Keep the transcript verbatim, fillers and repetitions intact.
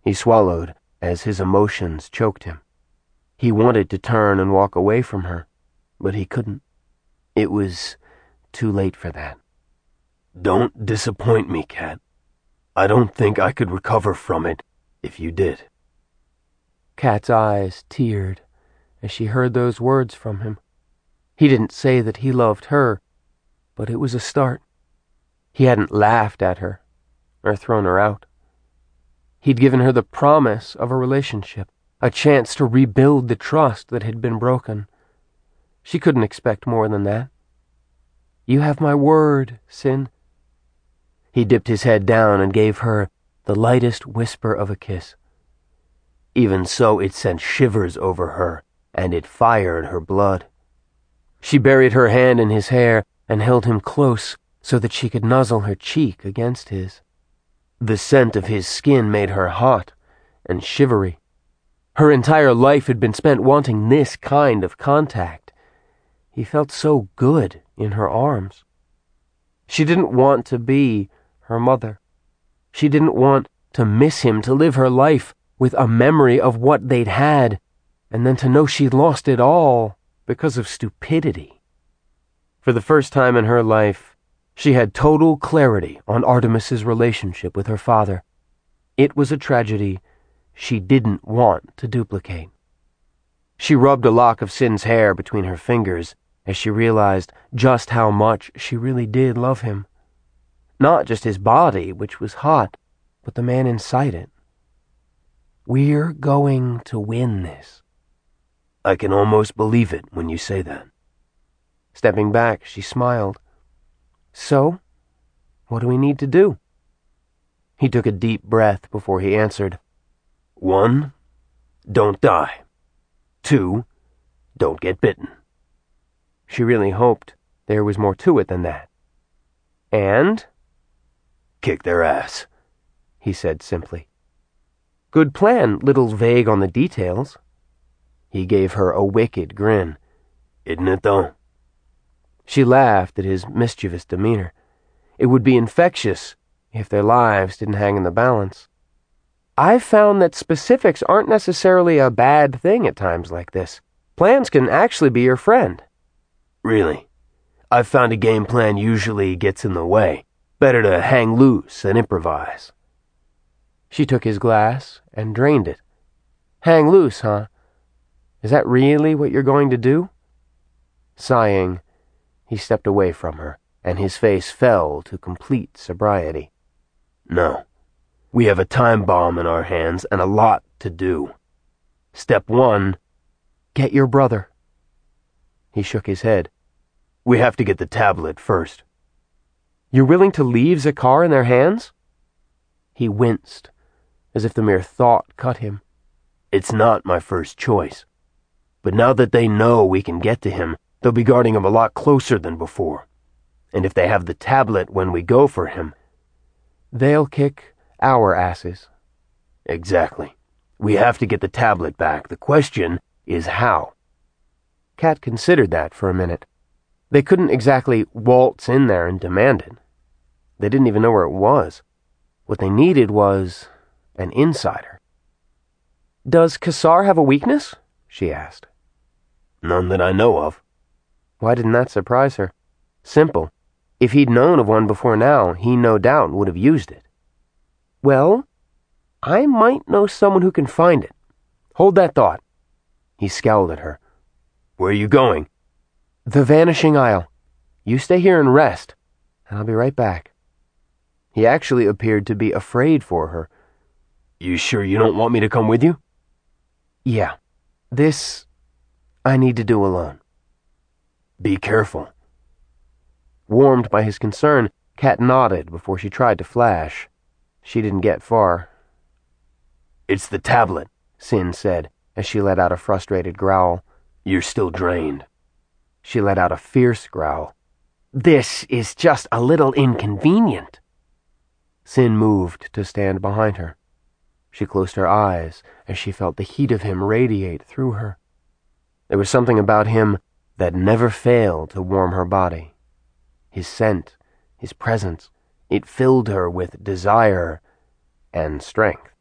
He swallowed as his emotions choked him. He wanted to turn and walk away from her, but he couldn't. It was too late for that. Don't disappoint me, Kat. I don't think I could recover from it if you did. Kat's eyes teared as she heard those words from him. He didn't say that he loved her, but it was a start. He hadn't laughed at her or thrown her out. He'd given her the promise of a relationship, a chance to rebuild the trust that had been broken. She couldn't expect more than that. You have my word, Sin. He dipped his head down and gave her the lightest whisper of a kiss. Even so, it sent shivers over her, and it fired her blood. She buried her hand in his hair and held him close so that she could nuzzle her cheek against his. The scent of his skin made her hot and shivery. Her entire life had been spent wanting this kind of contact. He felt so good in her arms. She didn't want to be her mother. She didn't want to miss him, to live her life with a memory of what they'd had, and then to know she'd lost it all because of stupidity. For the first time in her life, she had total clarity on Artemis's relationship with her father. It was a tragedy she didn't want to duplicate. She rubbed a lock of Sin's hair between her fingers as she realized just how much she really did love him. Not just his body, which was hot, but the man inside it. We're going to win this. I can almost believe it when you say that. Stepping back, she smiled. So, what do we need to do? He took a deep breath before he answered. One, don't die. Two, don't get bitten. She really hoped there was more to it than that. And? Kick their ass, he said simply. Good plan, little vague on the details. He gave her a wicked grin. Isn't it, though? She laughed at his mischievous demeanor. It would be infectious if their lives didn't hang in the balance. I've found that specifics aren't necessarily a bad thing at times like this. Plans can actually be your friend. Really? I've found a game plan usually gets in the way. Better to hang loose and improvise. She took his glass and drained it. Hang loose, huh? Is that really what you're going to do? Sighing, he stepped away from her, and his face fell to complete sobriety. No. We have a time bomb in our hands and a lot to do. Step one, get your brother. He shook his head. We have to get the tablet first. You're willing to leave Zakar in their hands? He winced, as if the mere thought cut him. It's not my first choice. But now that they know we can get to him, they'll be guarding him a lot closer than before. And if they have the tablet when we go for him, they'll kick our asses. Exactly. We have to get the tablet back. The question is how. Kat considered that for a minute. They couldn't exactly waltz in there and demand it. They didn't even know where it was. What they needed was an insider. Does Kassar have a weakness? She asked. None that I know of. Why didn't that surprise her? Simple. If he'd known of one before now, he no doubt would have used it. Well, I might know someone who can find it. Hold that thought. He scowled at her. Where are you going? The Vanishing Isle. You stay here and rest, and I'll be right back. He actually appeared to be afraid for her. You sure you don't want me to come with you? Yeah. This, I need to do alone. Be careful. Warmed by his concern, Kat nodded before she tried to flash. She didn't get far. It's the tablet, Sin said, as she let out a frustrated growl. You're still drained. She let out a fierce growl. This is just a little inconvenient. Sin moved to stand behind her. She closed her eyes as she felt the heat of him radiate through her. There was something about him that never failed to warm her body. His scent, his presence, it filled her with desire and strength.